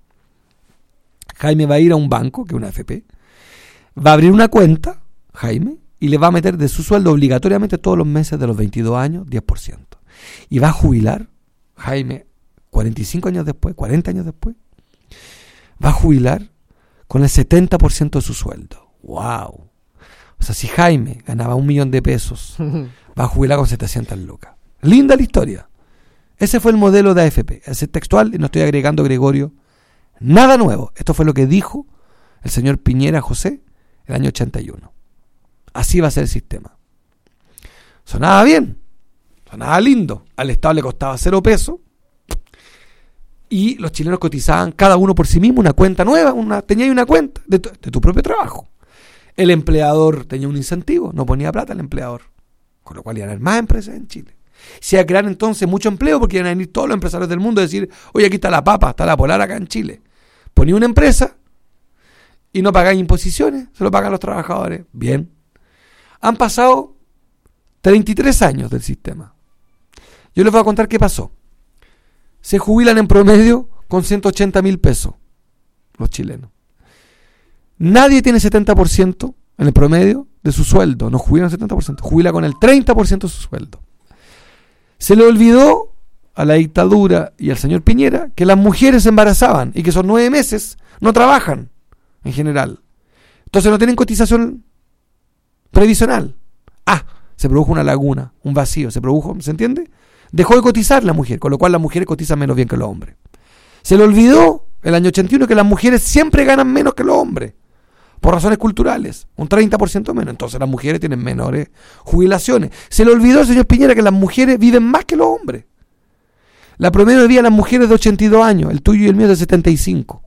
[SPEAKER 3] Jaime va a ir a un banco, que es una A F P, va a abrir una cuenta, Jaime, y le va a meter de su sueldo obligatoriamente todos los meses de los veintidós años, diez por ciento. Y va a jubilar, Jaime, cuarenta y cinco años después, cuarenta años después, va a jubilar con el setenta por ciento de su sueldo. ¡Wow! O sea, si Jaime ganaba un millón de pesos, va a jubilar con setecientas lucas. Linda la historia. Ese fue el modelo de A F P. Ese textual, y no estoy agregando, Gregorio, nada nuevo. Esto fue lo que dijo el señor Piñera José el año ochenta y uno. Así va a ser el sistema. Sonaba bien, sonaba lindo. Al Estado le costaba cero pesos. Y los chilenos cotizaban cada uno por sí mismo una cuenta nueva, una, tenía ahí una cuenta de tu, de tu propio trabajo. El empleador tenía un incentivo, no ponía plata el empleador, con lo cual iban a haber más empresas en Chile. Se iba a crear entonces mucho empleo porque iban a venir todos los empresarios del mundo a decir, oye, aquí está la papa, está la polar acá en Chile. Ponía una empresa y no pagáis imposiciones, se lo pagan los trabajadores. Bien. Han pasado treinta y tres años del sistema. Yo les voy a contar qué pasó. Se jubilan en promedio con ciento ochenta mil pesos los chilenos. Nadie tiene setenta por ciento en el promedio de su sueldo. No jubila el setenta por ciento, jubila con el treinta por ciento de su sueldo. Se le olvidó a la dictadura y al señor Piñera que las mujeres se embarazaban y que esos nueve meses no trabajan en general. Entonces no tienen cotización previsional. Ah, se produjo una laguna, un vacío, se produjo, ¿se entiende? Dejó de cotizar la mujer, con lo cual las mujeres cotizan menos bien que los hombres. Se le olvidó el año ochenta y uno que las mujeres siempre ganan menos que los hombres, por razones culturales, un treinta por ciento menos. Entonces las mujeres tienen menores jubilaciones. Se le olvidó al señor Piñera que las mujeres viven más que los hombres. La promedio de vida de las mujeres es de ochenta y dos años, el tuyo y el mío es de setenta y cinco.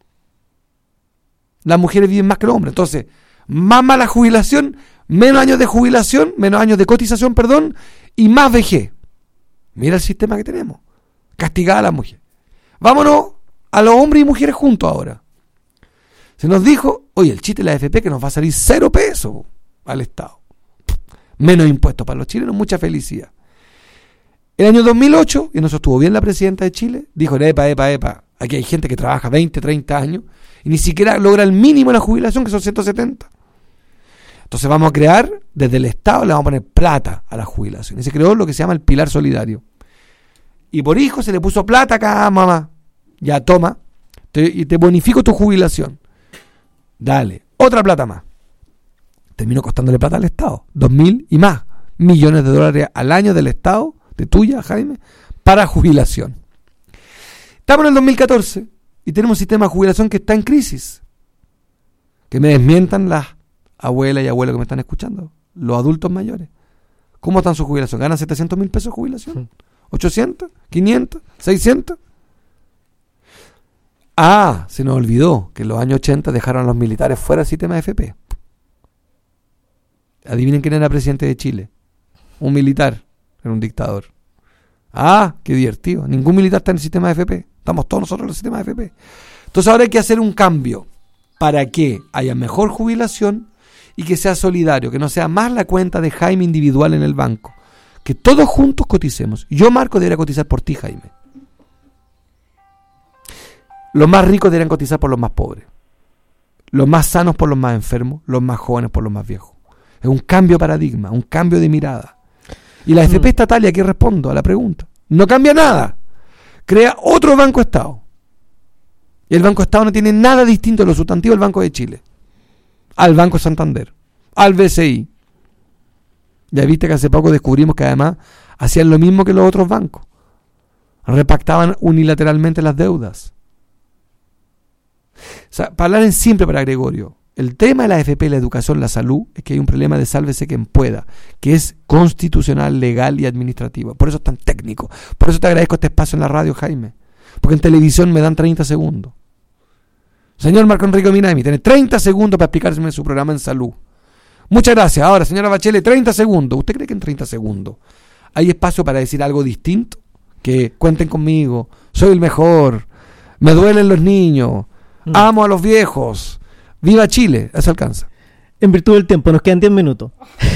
[SPEAKER 3] Las mujeres viven más que los hombres. Entonces, más mala jubilación, menos años de jubilación, menos años de cotización, perdón, y más vejez. Mira el sistema que tenemos. Castigada a las mujeres. Vámonos a los hombres y mujeres juntos ahora. Se nos dijo, oye, el chiste de la A F P que nos va a salir cero pesos al Estado. Menos impuestos para los chilenos, mucha felicidad. El año dos mil ocho, y en eso estuvo bien la presidenta de Chile, dijo, epa, epa, epa, aquí hay gente que trabaja veinte, treinta años y ni siquiera logra el mínimo de la jubilación, que son ciento setenta. Entonces vamos a crear, desde el Estado le vamos a poner plata a la jubilación. Y se creó lo que se llama el pilar solidario. Y por hijo se le puso plata acá, mamá. Ya toma, te, y te bonifico tu jubilación. Dale, otra plata más. Terminó costándole plata al Estado. Dos mil y más millones de dólares al año del Estado, de tuya, Jaime, para jubilación. Estamos en el dos mil catorce y tenemos un sistema de jubilación que está en crisis. Que me desmientan las abuelas y abuelos que me están escuchando, los adultos mayores. ¿Cómo están su jubilación? ¿Ganan setecientos mil pesos de jubilación? ¿ochocientos? ¿quinientos? ¿seiscientos? Ah, se nos olvidó que en los años ochenta dejaron a los militares fuera del sistema de A F P. Adivinen quién era presidente de Chile. Un militar, era un dictador. Ah, qué divertido. Ningún militar está en el sistema de F P. Estamos todos nosotros en el sistema de F P. Entonces ahora hay que hacer un cambio para que haya mejor jubilación y que sea solidario, que no sea más la cuenta de Jaime individual en el banco. Que todos juntos coticemos. Yo, Marco, debería cotizar por ti, Jaime. Los más ricos deberían cotizar por los más pobres. Los más sanos por los más enfermos. Los más jóvenes por los más viejos. Es un cambio de paradigma, un cambio de mirada. Y la F P estatal, y aquí respondo a la pregunta, no cambia nada. Crea otro Banco Estado. Y el Banco Estado no tiene nada distinto en lo sustantivo del Banco de Chile. Al Banco Santander. Al B C I. Ya viste que hace poco descubrimos que además hacían lo mismo que los otros bancos. Repactaban unilateralmente las deudas. O sea, para hablar en simple para Gregorio, el tema de la F P, la educación, la salud, es que hay un problema de sálvese quien pueda, que es constitucional, legal y administrativo. Por eso es tan técnico. Por eso te agradezco este espacio en la radio, Jaime. Porque en televisión me dan treinta segundos. Señor Marco Enrique Minami, tiene treinta segundos para explicarme su programa en salud. Muchas gracias. Ahora, señora Bachelet, treinta segundos. ¿Usted cree que en treinta segundos hay espacio para decir algo distinto? Que cuenten conmigo, soy el mejor, me duelen los niños, mm. amo a los viejos, viva Chile. Eso alcanza.
[SPEAKER 2] En virtud del tiempo, nos quedan diez minutos.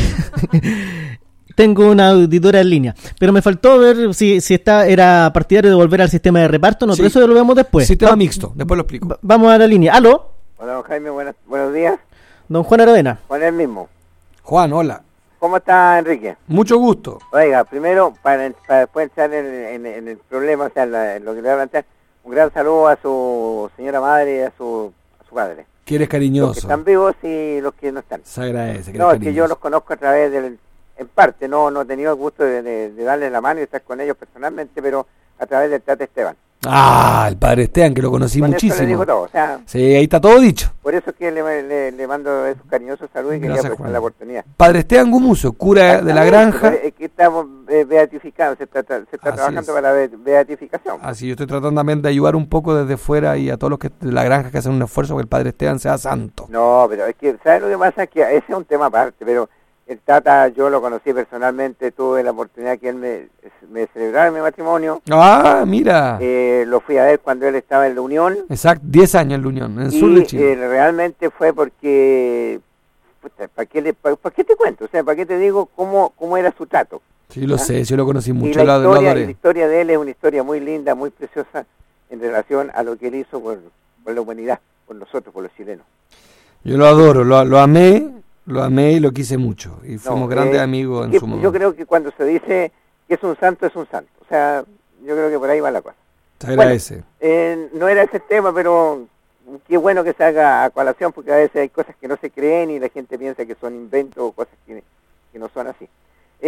[SPEAKER 2] Tengo una auditora en línea, pero me faltó ver si, si está, era partidario de volver al sistema de reparto. No, sí. Pero eso lo vemos después.
[SPEAKER 3] Sistema Va, mixto, después lo explico.
[SPEAKER 2] Va, vamos a la línea. ¿Aló?
[SPEAKER 5] Hola, don Jaime, buenas, buenos días.
[SPEAKER 2] Don Juan Aravena.
[SPEAKER 5] Juan el mismo.
[SPEAKER 3] Juan, hola.
[SPEAKER 5] ¿Cómo está, Enrique?
[SPEAKER 3] Mucho gusto.
[SPEAKER 5] Oiga, primero, para, para después entrar en, en, en el problema, o sea, la, en lo que le voy a plantear, un gran saludo a su señora madre y a su, a su padre.
[SPEAKER 3] Que eres cariñoso.
[SPEAKER 5] Los que están vivos y los que no están.
[SPEAKER 3] Se agradece. Que
[SPEAKER 5] no, es que yo los conozco a través del... En parte, no no he tenido el gusto de, de, de darles la mano y estar con ellos personalmente, pero a través del Tate Esteban.
[SPEAKER 3] Ah, el padre Esteban, que lo conocí
[SPEAKER 5] con
[SPEAKER 3] muchísimo.
[SPEAKER 5] Eso le digo todo, o sea,
[SPEAKER 3] sí, ahí está todo dicho.
[SPEAKER 5] Por eso es que le, le, le mando esos cariñosos saludos y quería aprovechar la oportunidad.
[SPEAKER 3] Padre Esteban Gumuso, cura de la granja.
[SPEAKER 5] Es que estamos eh, beatificados, se está, se está trabajando es. para la be beatificación.
[SPEAKER 3] Así, yo estoy tratando también de ayudar un poco desde fuera y a todos los que de la granja que hacen un esfuerzo para que el Padre Esteban sea santo.
[SPEAKER 5] No, pero es que, ¿sabes lo que pasa? Es que ese es un tema aparte, pero... El Tata, yo lo conocí personalmente, tuve la oportunidad que él me, me celebrara mi matrimonio.
[SPEAKER 3] Ah, mira.
[SPEAKER 5] Eh, lo fui a ver cuando él estaba en la Unión.
[SPEAKER 3] Exacto, diez años en la Unión, en el
[SPEAKER 5] y,
[SPEAKER 3] sur de Chile.
[SPEAKER 5] Eh, realmente fue porque, ¿para qué, le, pa, pa qué te cuento? O sea, ¿para qué te digo cómo, cómo era su trato?
[SPEAKER 3] Sí, lo ¿Ah? sé, yo lo conocí mucho.
[SPEAKER 5] Y la,
[SPEAKER 3] lo,
[SPEAKER 5] historia,
[SPEAKER 3] lo
[SPEAKER 5] y la historia de él es una historia muy linda, muy preciosa en relación a lo que él hizo por, por la humanidad, por nosotros, por los chilenos.
[SPEAKER 3] Yo lo adoro, lo, lo amé. Lo amé y lo quise mucho. Y fuimos no, grandes
[SPEAKER 5] eh,
[SPEAKER 3] amigos en
[SPEAKER 5] que,
[SPEAKER 3] su momento.
[SPEAKER 5] Yo creo que cuando se dice que es un santo, es un santo. O sea, yo creo que por ahí va la cosa.
[SPEAKER 3] Te agradece.
[SPEAKER 5] Bueno, eh, no era ese tema, pero qué bueno que se haga a colación, porque a veces hay cosas que no se creen y la gente piensa que son inventos o cosas que, que no son así.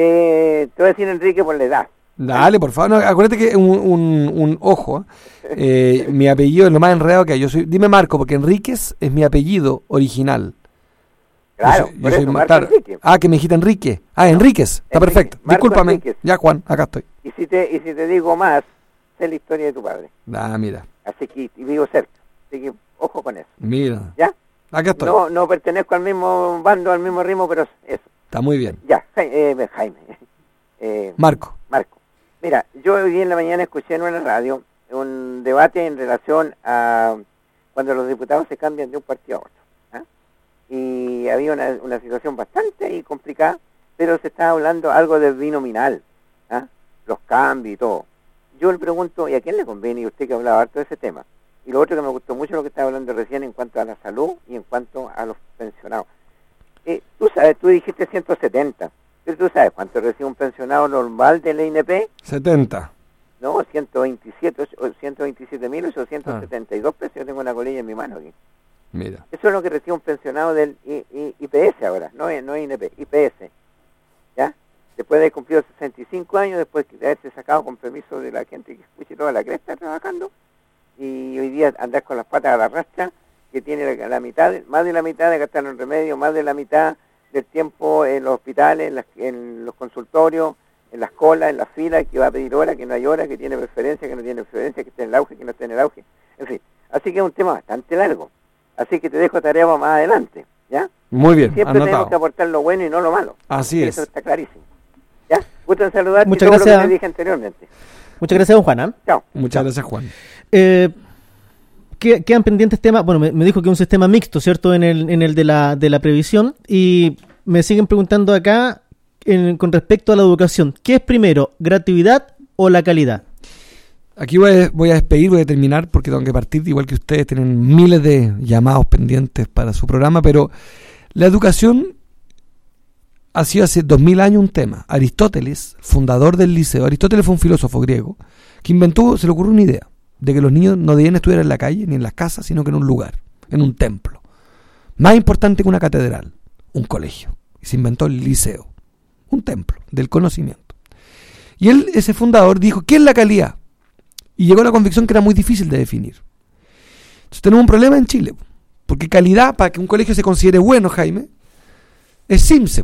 [SPEAKER 5] Eh, te voy a decir, Enrique, por la edad.
[SPEAKER 3] Dale, por favor. No, acuérdate que un, un, un ojo, eh, mi apellido es lo más enredado que hay. Yo soy, dime Marco, porque Enríquez es mi apellido original.
[SPEAKER 5] Claro,
[SPEAKER 3] yo soy,
[SPEAKER 5] por
[SPEAKER 3] yo
[SPEAKER 5] eso,
[SPEAKER 3] soy
[SPEAKER 5] Marco Enrique.
[SPEAKER 3] Ah, que me dijiste Enrique. Ah, Enríquez, está
[SPEAKER 5] Enrique,
[SPEAKER 3] perfecto.
[SPEAKER 5] Marco
[SPEAKER 3] Discúlpame.
[SPEAKER 5] Enríquez.
[SPEAKER 3] Ya, Juan, acá estoy.
[SPEAKER 5] Y si te y si te digo más, sé la historia de tu padre.
[SPEAKER 3] Ah, mira.
[SPEAKER 5] Así que y vivo cerca. Así que ojo con eso.
[SPEAKER 3] Mira.
[SPEAKER 5] ¿Ya?
[SPEAKER 3] Acá estoy.
[SPEAKER 5] No no pertenezco al mismo bando, al mismo ritmo, pero eso.
[SPEAKER 3] Está muy bien.
[SPEAKER 5] Ya, eh, Jaime. Eh,
[SPEAKER 3] Marco.
[SPEAKER 5] Marco. Mira, yo hoy día en la mañana escuché en una radio un debate en relación a cuando los diputados se cambian de un partido a otro. Y había una, una situación bastante ahí complicada, pero se estaba hablando algo del binominal, ¿ah? Los cambios y todo. Yo le pregunto, ¿y a quién le conviene? Y usted que hablaba harto de ese tema. Y lo otro que me gustó mucho lo que estaba hablando recién en cuanto a la salud y en cuanto a los pensionados. Eh, tú sabes, tú dijiste ciento setenta, pero tú sabes cuánto recibe un pensionado normal del I N P.
[SPEAKER 3] setenta.
[SPEAKER 5] No, ciento veintisiete, ciento veintisiete mil ochocientos setenta y dos pesos. Yo tengo una colilla en mi mano aquí.
[SPEAKER 3] Mira.
[SPEAKER 5] Eso es lo que recibe un pensionado del I, I, I P S ahora, no, no I N P, I P S, ¿ya? Después de haber cumplido sesenta y cinco años, después de haberse sacado con permiso de la gente que escuche toda la cresta trabajando, y hoy día andar con las patas a la rastra, que tiene la, la mitad, más de la mitad de gastar en remedio, más de la mitad del tiempo en los hospitales, en, las, en los consultorios, en las colas, en las filas, que va a pedir hora, que no hay hora, que tiene preferencia, que no tiene preferencia, que está en el auge, que no está en el auge, en fin. Así que es un tema bastante largo. Así que te dejo tarea más adelante, ¿ya?
[SPEAKER 3] Muy bien,
[SPEAKER 5] Siempre
[SPEAKER 3] anotado.
[SPEAKER 5] tenemos que aportar lo bueno y no lo malo.
[SPEAKER 3] Así
[SPEAKER 5] Eso
[SPEAKER 3] es.
[SPEAKER 5] está clarísimo. ¿Ya? Gusto en saludarte.
[SPEAKER 2] Muchas
[SPEAKER 5] y todo
[SPEAKER 2] gracias.
[SPEAKER 5] lo que te dije anteriormente.
[SPEAKER 2] Muchas gracias, don Juan. ¿eh?
[SPEAKER 5] Chao.
[SPEAKER 3] Muchas gracias, Juan.
[SPEAKER 2] Eh, que- quedan pendientes temas. Bueno, me, me dijo que es un sistema mixto, ¿cierto? En el, en el de la, de la previsión. Y me siguen preguntando acá en- con respecto a la educación. ¿Qué es primero, gratuidad o la calidad?
[SPEAKER 3] Aquí voy a, voy a despedir, voy a terminar porque tengo que partir, igual que ustedes tienen miles de llamados pendientes para su programa, pero la educación ha sido hace dos mil años un tema. Aristóteles, fundador del liceo, Aristóteles fue un filósofo griego que inventó, se le ocurrió una idea de que los niños no debían estudiar en la calle ni en las casas, sino que en un lugar, en un templo. Más importante que una catedral, un colegio. Y se inventó el liceo, un templo del conocimiento. Y él, ese fundador, dijo, ¿qué es la calidad? Y llegó a la convicción que era muy difícil de definir. Entonces tenemos un problema en Chile, porque calidad, para que un colegio se considere bueno, Jaime, es SIMSE.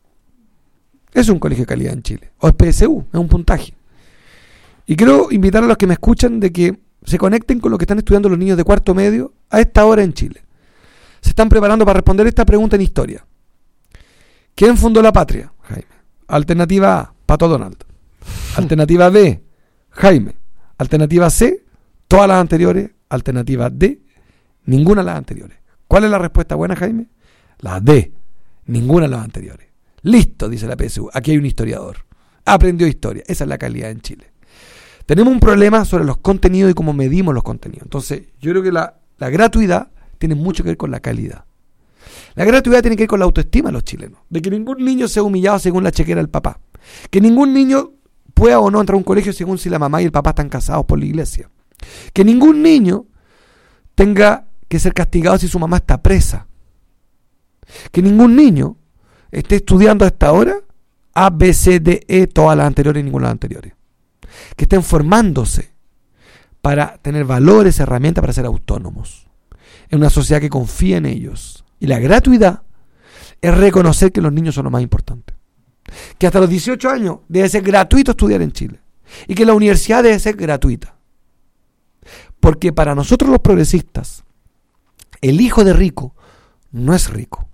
[SPEAKER 3] Es un colegio de calidad en Chile. O es P S U, es un puntaje. Y quiero invitar a los que me escuchan de que se conecten con lo que están estudiando los niños de cuarto medio a esta hora en Chile. Se están preparando para responder esta pregunta en historia. ¿Quién fundó la patria? Jaime. Alternativa A, Pato Donald. Alternativa B, Jaime. Alternativa C, todas las anteriores. Alternativa D, ninguna de las anteriores. ¿Cuál es la respuesta buena, Jaime? La D, ninguna de las anteriores. Listo, dice la P S U. Aquí hay un historiador. Aprendió historia. Esa es la calidad en Chile. Tenemos un problema sobre los contenidos y cómo medimos los contenidos. Entonces, yo creo que la, la gratuidad tiene mucho que ver con la calidad. La gratuidad tiene que ver con la autoestima de los chilenos. De que ningún niño sea humillado según la chequera del papá. Que ningún niño pueda o no entrar a un colegio según si la mamá y el papá están casados por la iglesia. Que ningún niño tenga que ser castigado si su mamá está presa. Que ningún niño esté estudiando a esta hora A, B, C, D, E, todas las anteriores y ninguna de las anteriores. Que estén formándose para tener valores, herramientas para ser autónomos. En una sociedad que confía en ellos. Y la gratuidad es reconocer que los niños son lo más importante. Que hasta los dieciocho años debe ser gratuito estudiar en Chile. Y que la universidad debe ser gratuita. Porque para nosotros los progresistas, el hijo de rico no es rico.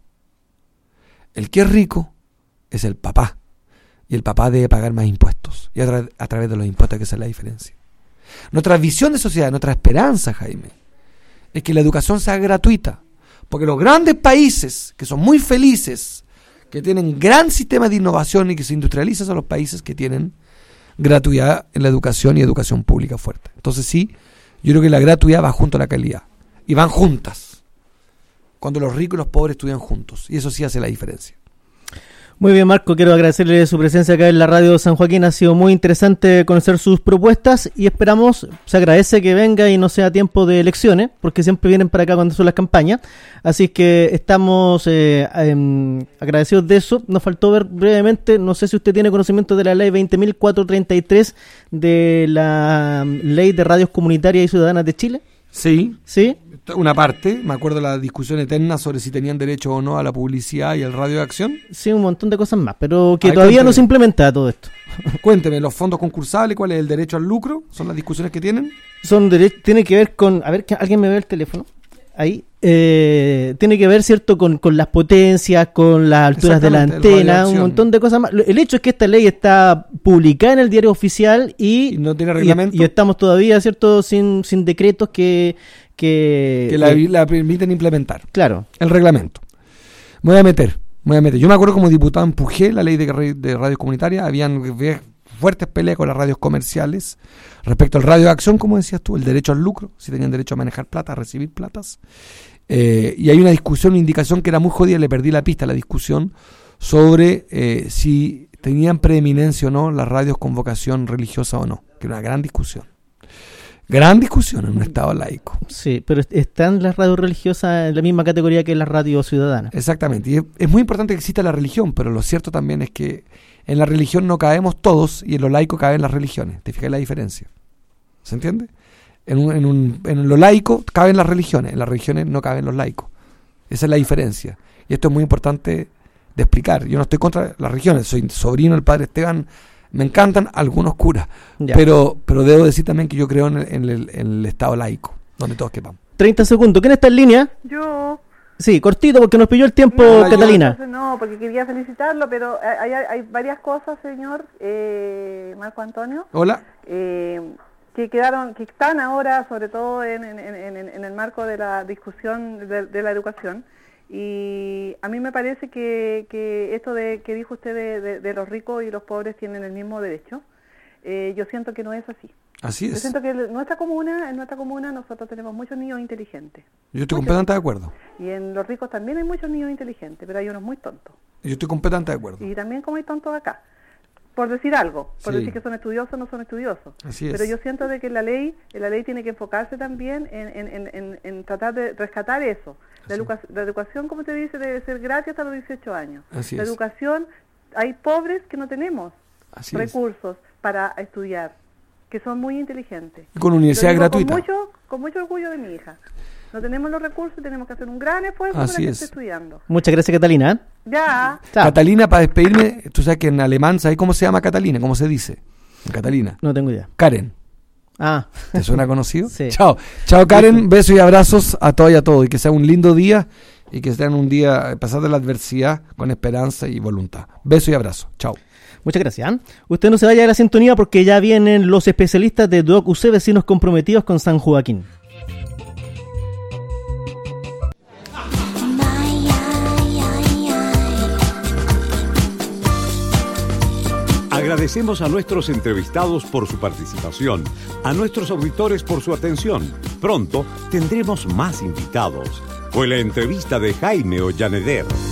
[SPEAKER 3] El que es rico es el papá. Y el papá debe pagar más impuestos. Y a, tra- a través de los impuestos hay que hacer la diferencia. Nuestra visión de sociedad, nuestra esperanza, Jaime, es que la educación sea gratuita. Porque los grandes países, que son muy felices, que tienen gran sistema de innovación y que se industrializan, son los países que tienen gratuidad en la educación y educación pública fuerte. Entonces sí, yo creo que la gratuidad va junto a la calidad. Y van juntas. Cuando los ricos y los pobres estudian juntos. Y eso sí hace la diferencia.
[SPEAKER 2] Muy bien, Marco, quiero agradecerle su presencia acá en la radio San Joaquín. Ha sido muy interesante conocer sus propuestas y esperamos, se agradece que venga y no sea tiempo de elecciones, porque siempre vienen para acá cuando son las campañas. Así que estamos eh, eh, agradecidos de eso. Nos faltó ver brevemente, no sé si usted tiene conocimiento de la ley veinte mil cuatrocientos treinta y tres de la Ley de Radios Comunitarias y Ciudadanas de Chile.
[SPEAKER 3] Sí.
[SPEAKER 2] ¿Sí?
[SPEAKER 3] Una parte, me acuerdo de la discusión eterna sobre si tenían derecho o no a la publicidad y al radio de acción.
[SPEAKER 2] Sí, un montón de cosas más, pero que
[SPEAKER 3] Ay,
[SPEAKER 2] todavía
[SPEAKER 3] cuénteme.
[SPEAKER 2] no se implementa todo esto.
[SPEAKER 3] Cuénteme, los fondos concursables, ¿cuál es el derecho al lucro? ¿Son las discusiones que tienen?
[SPEAKER 2] Son dere- tiene que ver con, a ver, que alguien me ve el teléfono ahí, eh, tiene que ver, cierto, con, con las potencias, con las alturas de la
[SPEAKER 3] Exactamente, el radio de
[SPEAKER 2] antena, un
[SPEAKER 3] acción.
[SPEAKER 2] montón de cosas más. Lo- El hecho es que esta ley está publicada en el diario oficial y,
[SPEAKER 3] ¿Y no tiene
[SPEAKER 2] y-
[SPEAKER 3] reglamento?
[SPEAKER 2] y estamos todavía, cierto, sin, sin decretos que que,
[SPEAKER 3] Que la,
[SPEAKER 2] eh,
[SPEAKER 3] la permiten implementar.
[SPEAKER 2] claro.
[SPEAKER 3] El reglamento. Me voy a meter, me voy a meter. Yo me acuerdo como diputado empujé la ley de, ra- de radios comunitarias. Habían ve- fuertes peleas con las radios comerciales respecto al radio de acción, como decías tú, el derecho al lucro, si tenían derecho a manejar plata, a recibir platas. Eh, y hay una discusión, una indicación que era muy jodida, le perdí la pista a la discusión sobre eh, si tenían preeminencia o no las radios con vocación religiosa o no, que era una gran discusión. Gran discusión en un estado laico.
[SPEAKER 2] Sí, pero est- están las radios religiosas en la misma categoría que las radios ciudadanas.
[SPEAKER 3] Exactamente, y es, es muy importante que exista la religión, pero lo cierto también es que en la religión no cabemos todos y en lo laico caben las religiones. ¿Te fijas la diferencia? ¿Se entiende? En, un, en, un, en lo laico caben las religiones, en las religiones no caben los laicos. Esa es la diferencia. Y esto es muy importante de explicar. Yo no estoy contra las religiones, soy sobrino del padre Esteban, me encantan algunos curas,
[SPEAKER 2] Ya.
[SPEAKER 3] pero pero debo decir también que yo creo en el, en el, en el estado laico, donde todos quepamos.
[SPEAKER 2] treinta segundos. ¿Quién está en línea?
[SPEAKER 6] Yo,
[SPEAKER 2] Sí, cortito porque nos pilló el tiempo,
[SPEAKER 6] No,
[SPEAKER 2] Catalina.
[SPEAKER 6] entonces no, porque quería felicitarlo, pero hay, hay, hay varias cosas, señor eh, Marco Antonio.
[SPEAKER 3] Hola.
[SPEAKER 6] Eh, que quedaron, que están ahora, sobre todo en, en, en, en el marco de la discusión de, de la educación. Y a mí me parece que, que esto de que dijo usted de, de, de los ricos y los pobres tienen el mismo derecho, eh, yo siento que no es así.
[SPEAKER 3] Así es.
[SPEAKER 6] Yo siento que en nuestra comuna, en nuestra comuna nosotros tenemos muchos niños inteligentes.
[SPEAKER 3] Yo estoy
[SPEAKER 6] Muchos.
[SPEAKER 3] completamente de acuerdo.
[SPEAKER 6] Y en los ricos también hay muchos niños inteligentes, pero hay unos muy tontos.
[SPEAKER 3] Yo estoy completamente de acuerdo.
[SPEAKER 6] Y también como hay tontos acá. Por decir algo, por
[SPEAKER 3] Sí.
[SPEAKER 6] decir que son estudiosos, no son estudiosos.
[SPEAKER 3] Así es.
[SPEAKER 6] Pero yo siento de que la ley, la ley tiene que enfocarse también en, en, en, en, en tratar de rescatar eso. La, educa la educación, como te dice, debe ser gratis hasta los dieciocho años.
[SPEAKER 3] Así
[SPEAKER 6] la
[SPEAKER 3] es.
[SPEAKER 6] educación, hay pobres que no tenemos
[SPEAKER 3] Así
[SPEAKER 6] recursos para estudiar, que son muy inteligentes.
[SPEAKER 3] es. Con universidad
[SPEAKER 6] Lo digo
[SPEAKER 3] gratuita.
[SPEAKER 6] Con mucho, con mucho orgullo de mi hija. No tenemos los recursos y tenemos que hacer un gran esfuerzo
[SPEAKER 3] Así
[SPEAKER 6] para que
[SPEAKER 3] es.
[SPEAKER 6] esté estudiando.
[SPEAKER 2] Muchas gracias, Catalina.
[SPEAKER 6] Ya.
[SPEAKER 2] Chao.
[SPEAKER 3] Catalina, para despedirme, tú sabes que en alemán, ¿sabes cómo se llama Catalina? ¿Cómo se dice? Catalina.
[SPEAKER 2] No tengo idea.
[SPEAKER 3] Karen.
[SPEAKER 2] Ah,
[SPEAKER 3] ¿Te suena conocido?
[SPEAKER 2] Sí.
[SPEAKER 3] Chao. Chao, Karen. Besos y abrazos a todos y a todos. Y que sea un lindo día y que sean un día, a pesar de la adversidad, con esperanza y voluntad. Besos y abrazos. Chao.
[SPEAKER 2] muchas gracias. ¿eh? Usted no se vaya de la sintonía porque ya vienen los especialistas de Doc U C, vecinos comprometidos con San Joaquín.
[SPEAKER 1] Agradecemos a nuestros entrevistados por su participación, a nuestros auditores por su atención. Pronto tendremos más invitados. Fue la entrevista de Jaime Ollaneder.